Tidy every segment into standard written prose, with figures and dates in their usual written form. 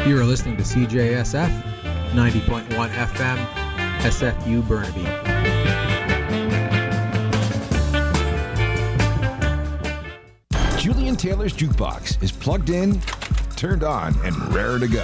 You are listening to CJSF 90.1 FM, SFU Burnaby. Julian Taylor's Jukebox is plugged in, turned on, and raring to go.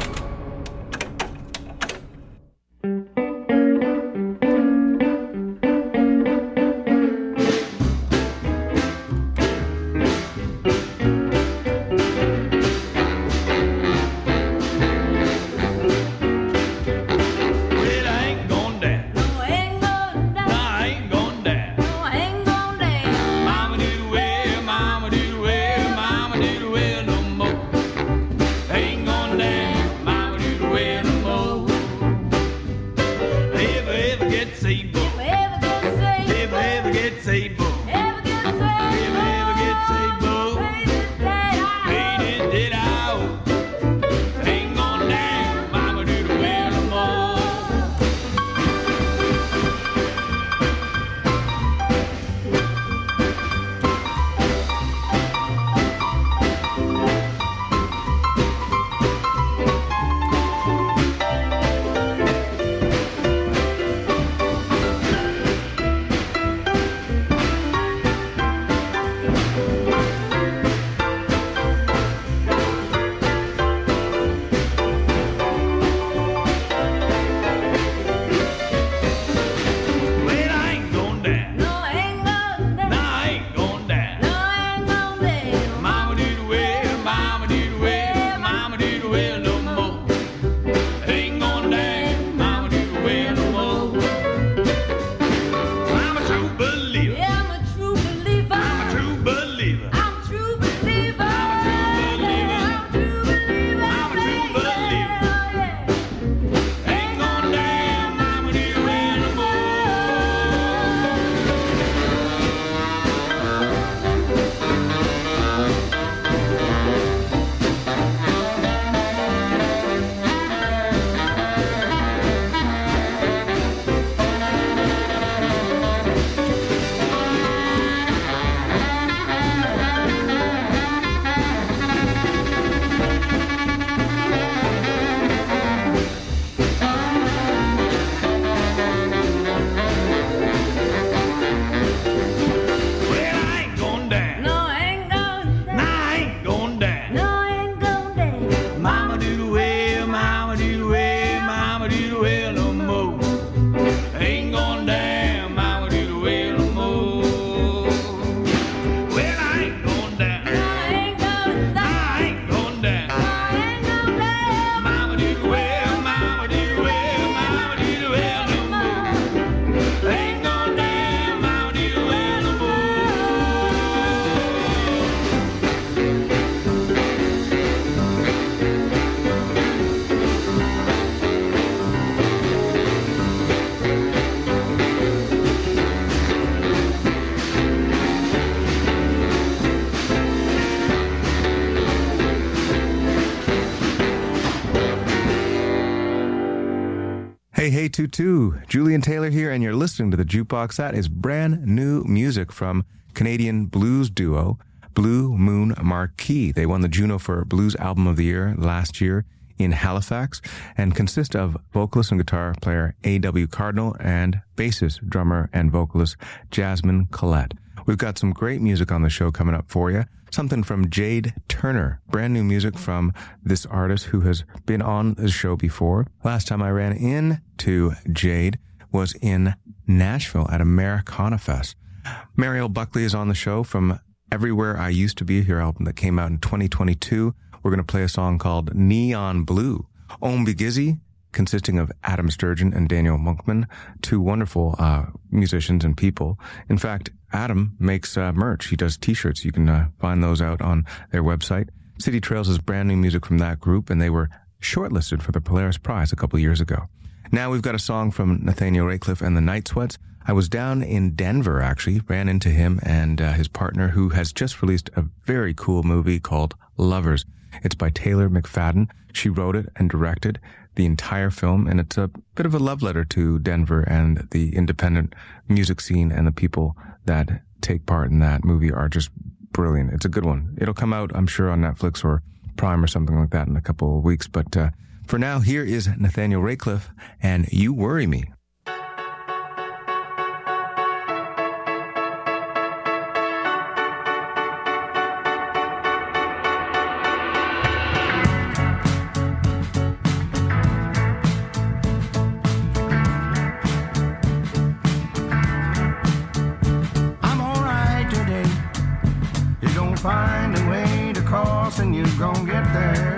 Hey, Tutu, Julian Taylor here, and you're listening to the Jukebox. That is brand new music from Canadian blues duo Blue Moon Marquee. They won the Juno for Blues Album of the Year last year in Halifax and consist of vocalist and guitar player A.W. Cardinal and bassist, drummer, and vocalist Jasmine Collette. We've got some great music on the show coming up for you. Something from Jade Turner, brand new music from this artist who has been on the show before. Last time I ran into Jade was in Nashville at Americana Fest. Mariel Buckley is on the show from Everywhere I Used to Be, her album that came out in 2022. We're going to play a song called Neon Blue. Ombigizzy, consisting of Adam Sturgeon and Daniel Monkman, two wonderful musicians and people. In fact, Adam makes merch. He does T-shirts. You can find those out on their website. City Trails is brand new music from that group, and they were shortlisted for the Polaris Prize a couple of years ago. Now we've got a song from Nathaniel Ratcliffe and the Night Sweats. I was down in Denver, actually, ran into him and his partner, who has just released a very cool movie called Lovers. It's by Taylor McFadden. She wrote it and directed the entire film, and it's a bit of a love letter to Denver and the independent music scene, and the people that take part in that movie are just brilliant. It's a good one. It'll come out, I'm sure, on Netflix or Prime or something like that in a couple of weeks. But for now, here is Nathaniel Ratcliffe and You Worry Me. Find a way to cross and you're gonna get there.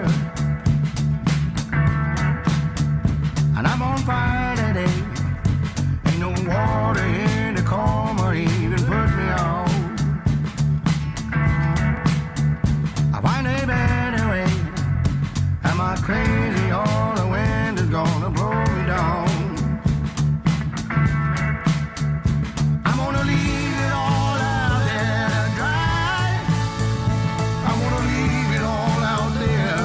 And I'm on fire today. Ain't no water here to calm or even put me out. I find a better way. Am I crazy or the wind is gonna blow me down? I'm gonna leave it all out there to dry. I'm gonna leave it all out there.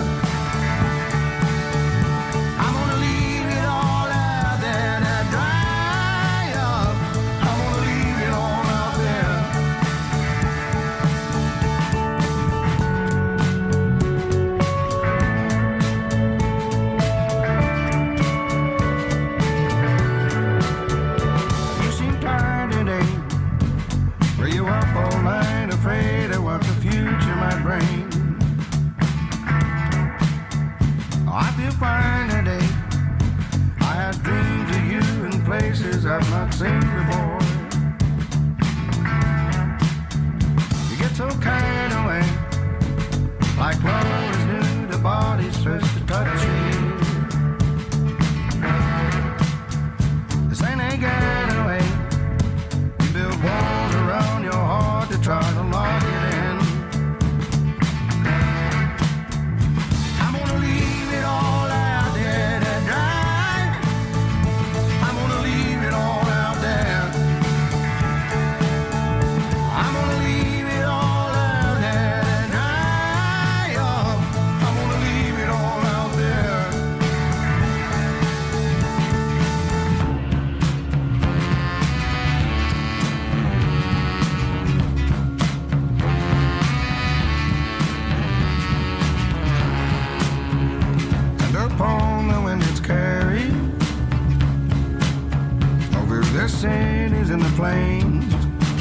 I'm gonna leave it all out there to dry up. I'm gonna leave it all out there. You seem tired today. Were you up all night afraid of what the future might bring? Oh, I feel fine today. I had dreams of you in places I've not seen before. You get so carried away, like love is new, the body's first to touch you. This ain't a getaway. You build walls around your heart to try to lock it in. I'm gonna leave it all out there to dry. I'm gonna leave it all out there. I'm gonna leave it all out there to dry up. I'm gonna leave it all out there. And upon the wind it's carried over the cities and the plains.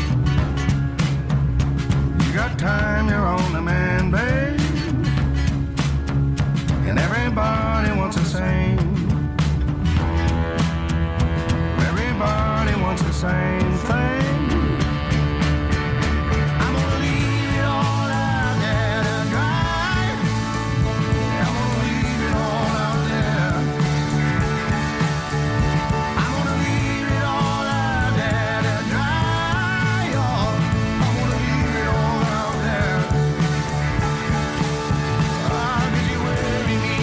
You got time, you're on the man, babe. And everybody wants the same. Everybody wants the same thing. I'm gonna leave it all out there to dry. I'm gonna leave it all out there. I'm gonna leave it all out there to dry. Oh, I'm gonna leave it all out there. Ah, 'cause you worry me.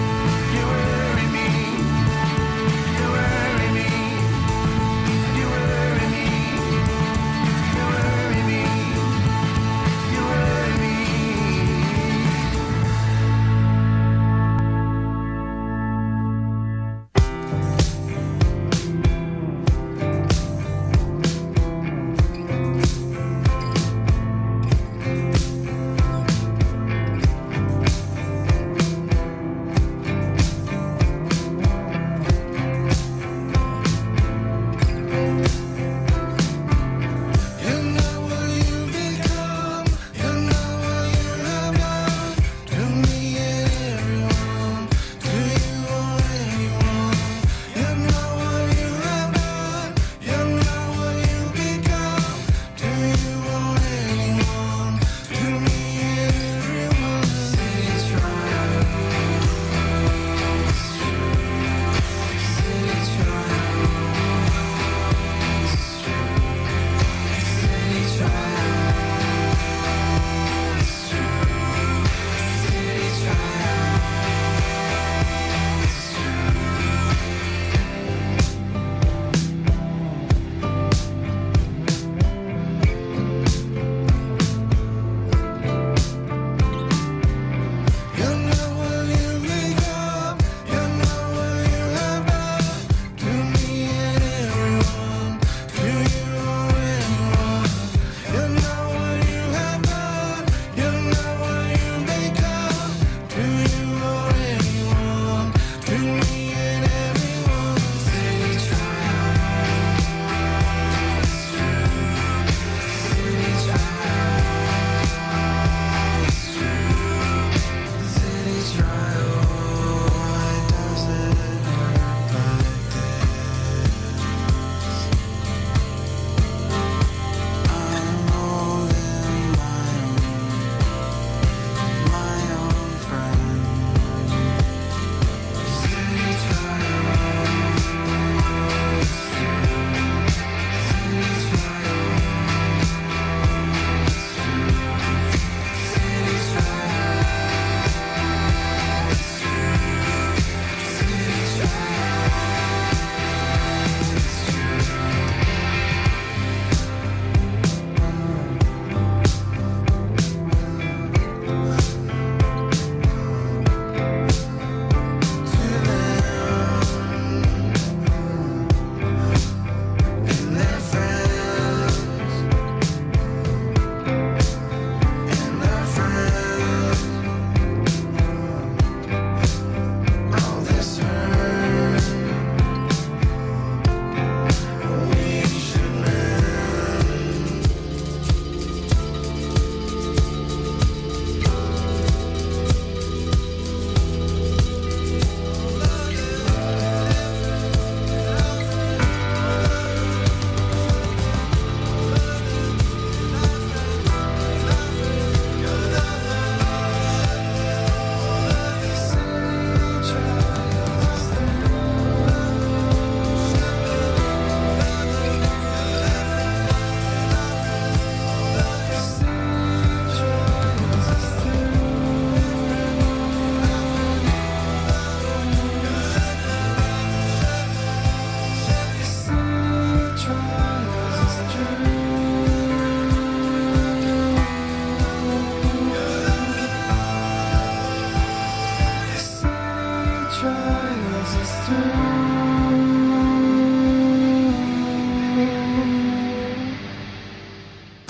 You worry me. You worry me. You worry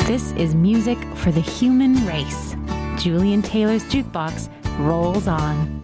This is music for the human race. Julian Taylor's Jukebox rolls on.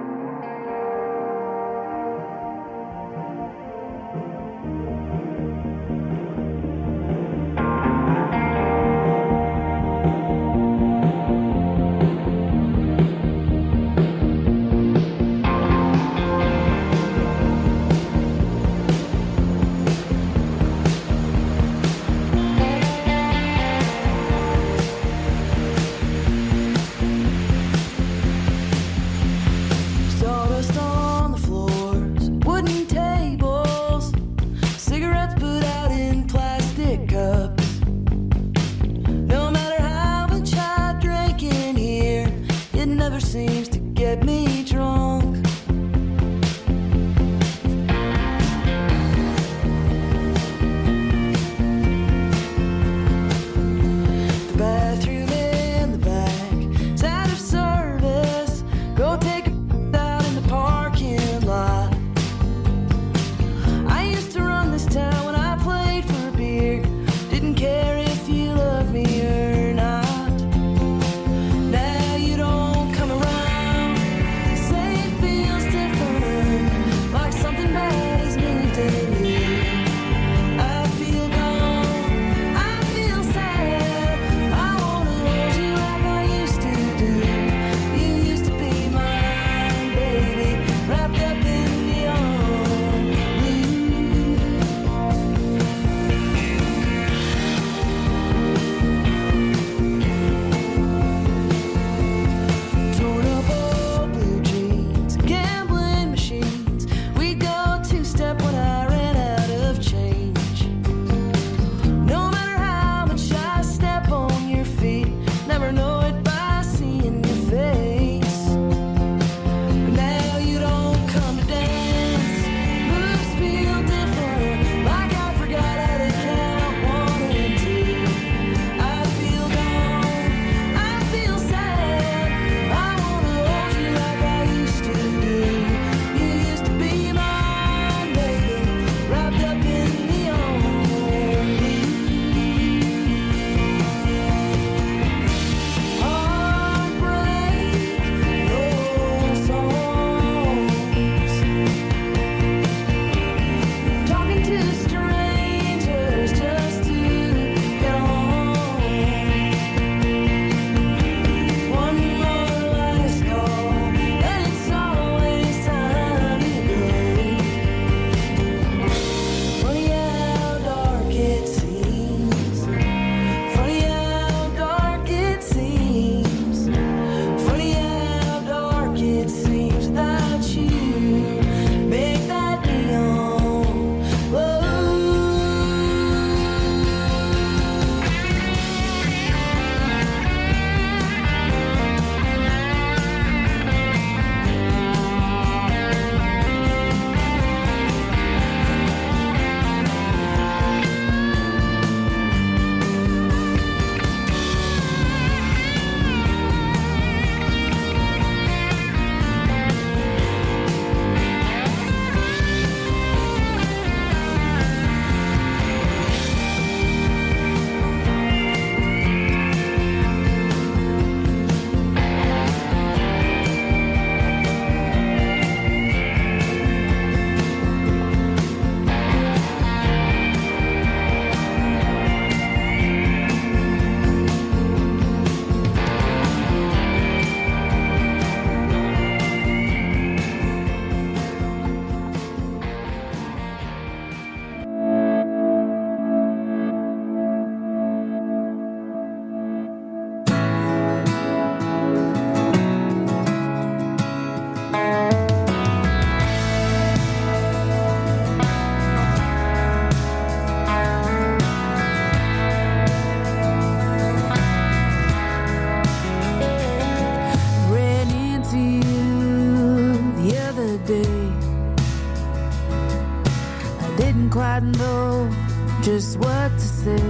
Just what to say.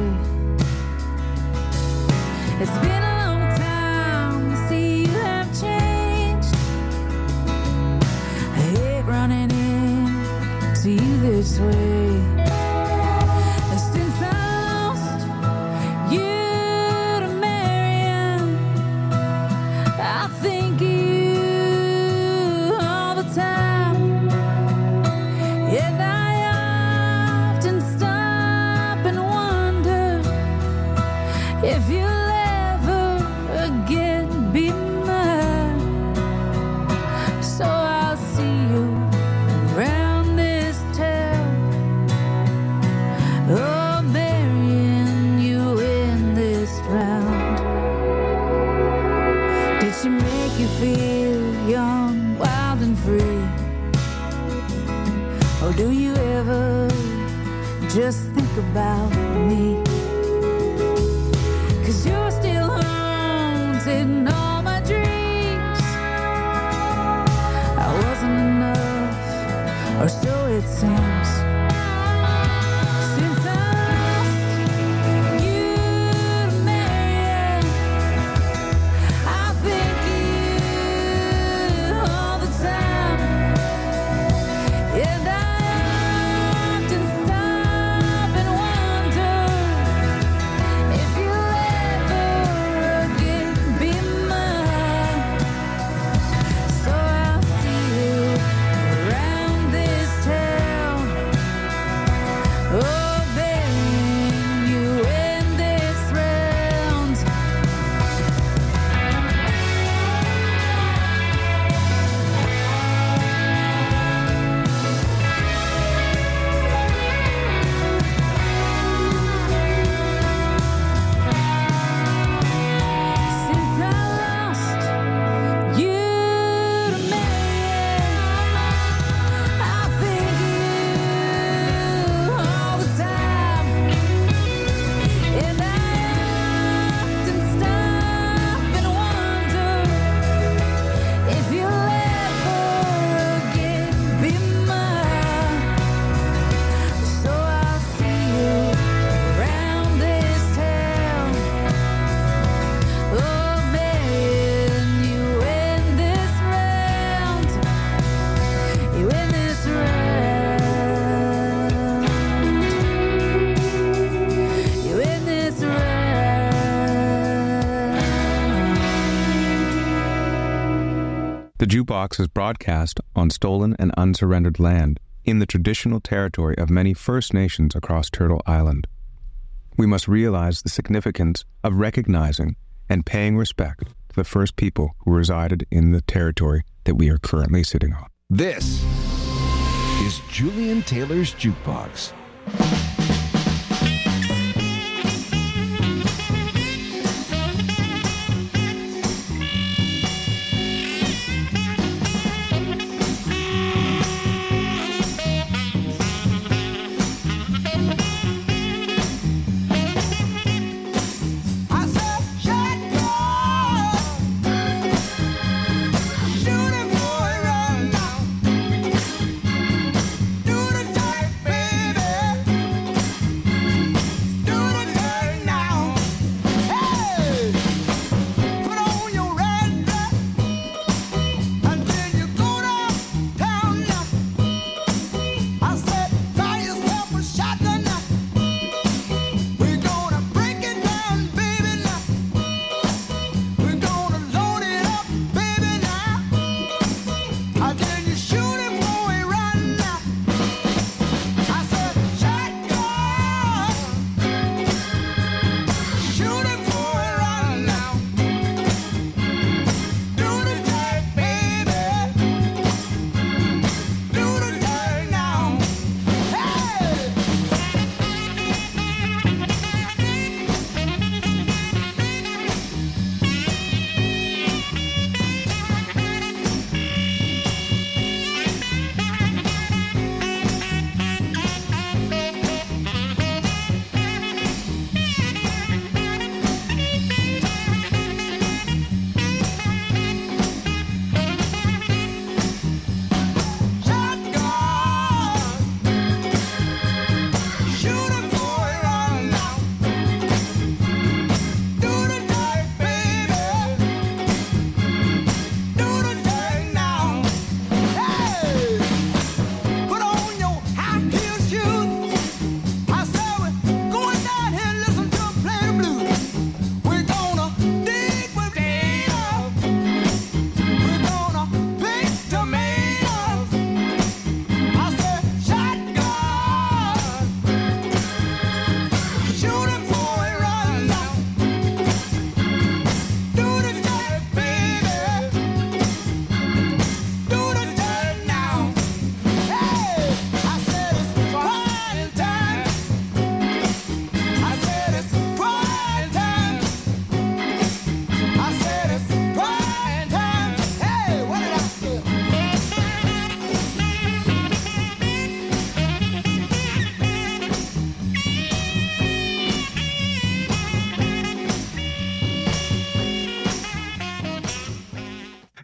It's been a long time to see you have changed. I hate running in to you this way. Since I lost you if you'll ever again be mine. So I'll see you around this town, oh, burying you in this round. Did she make you feel young, wild and free? Or do you ever just think about me? 'Cause you're still haunting all my dreams. I wasn't enough, or so it seems. Since I lost you to marry, I think you all the time. And I often stop and wonder if you'll ever again be mine. So I'll see you around this town, oh, burying you in this round. Since I lost you to marry, I think you all the time. And I often stop and wonder if you'll ever again be mine. So I'll see you around this town, oh, burying you in this round, you in this round, you in this round. The Jukebox is broadcast on stolen and unsurrendered land in the traditional territory of many First Nations across Turtle Island. We must realize the significance of recognizing and paying respect to the first people who resided in the territory that we are currently sitting on. This is Julian Taylor's Jukebox. I said, shotgun, shoot him, boy, run now. Do the dirt, baby.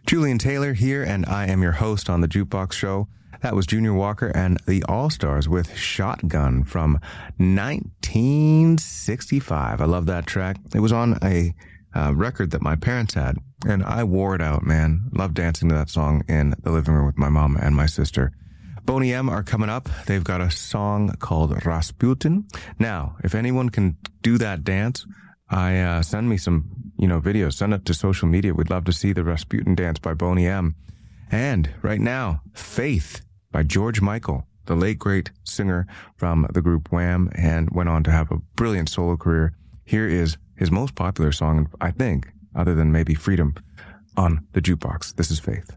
Julian Taylor here, and I am your host on the Jukebox Show. That was Junior Walker and the All-Stars with Shotgun from 1965. I love that track. It was on a record that my parents had, and I wore it out, man. Love dancing to that song in the living room with my mom and my sister. Boney M are coming up. They've got a song called Rasputin. Now, if anyone can do that dance, send me some, videos. Send it to social media. We'd love to see the Rasputin dance by Boney M. And right now, Faith by George Michael, the late great singer from the group Wham, and went on to have a brilliant solo career. Here is his most popular song, I think, other than maybe Freedom, on the Jukebox. This is Faith.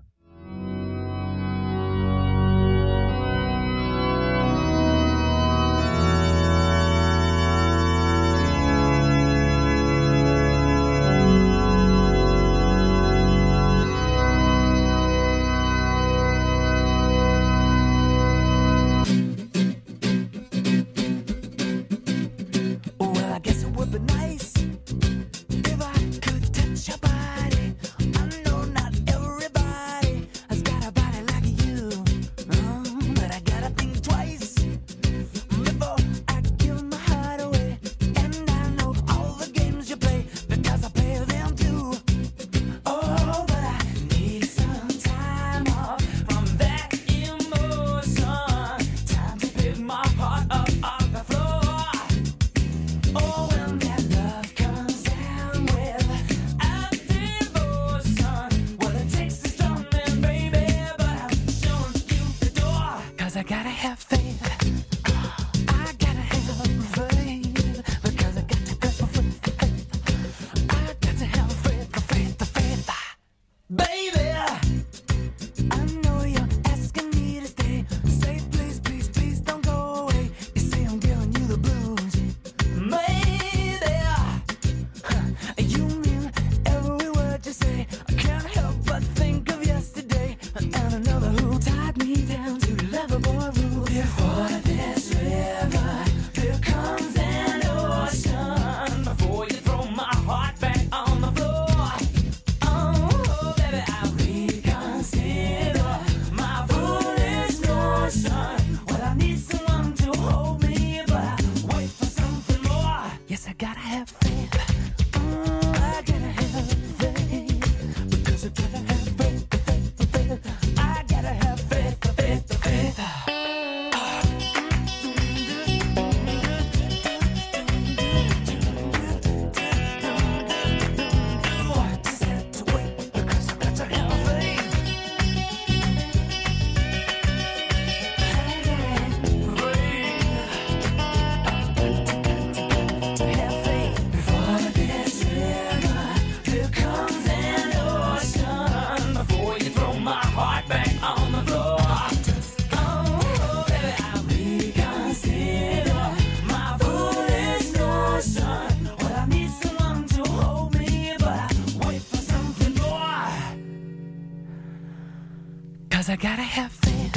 I gotta have faith.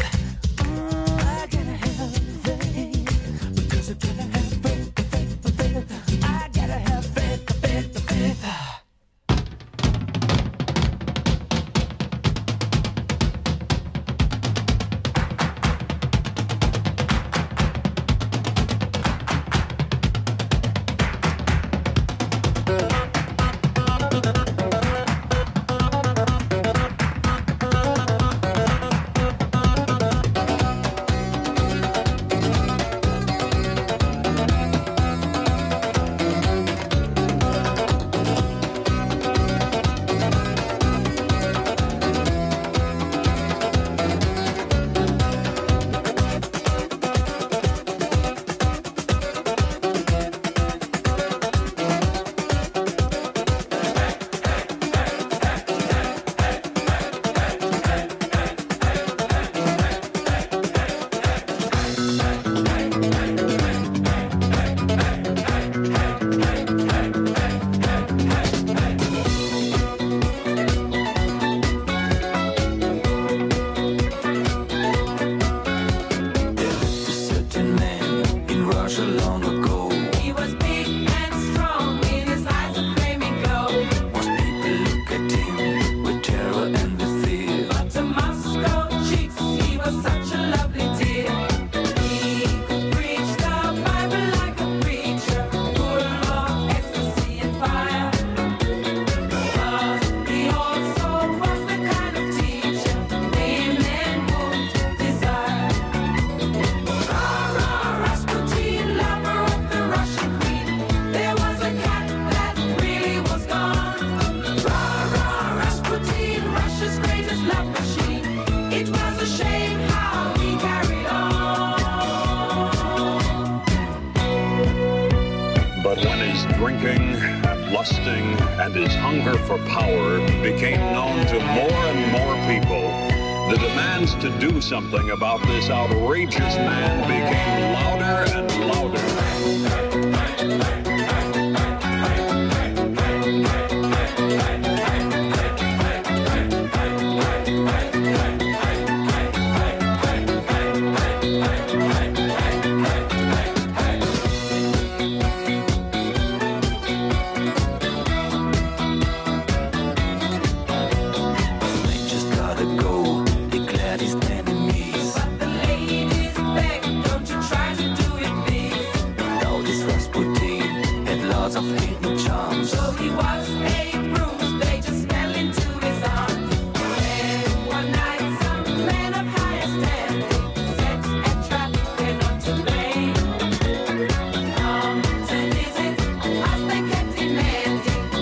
I gotta have faith. Because I gotta have faith. I gotta have faith. drinking and lusting and his hunger for power became known to more and more people, the demands to do something about this outrageous man became louder and louder. Just gotta go, declared his enemies. But the ladies beg, don't you try to do it, please. Now this Rasputin had lots of hidden charms. So he was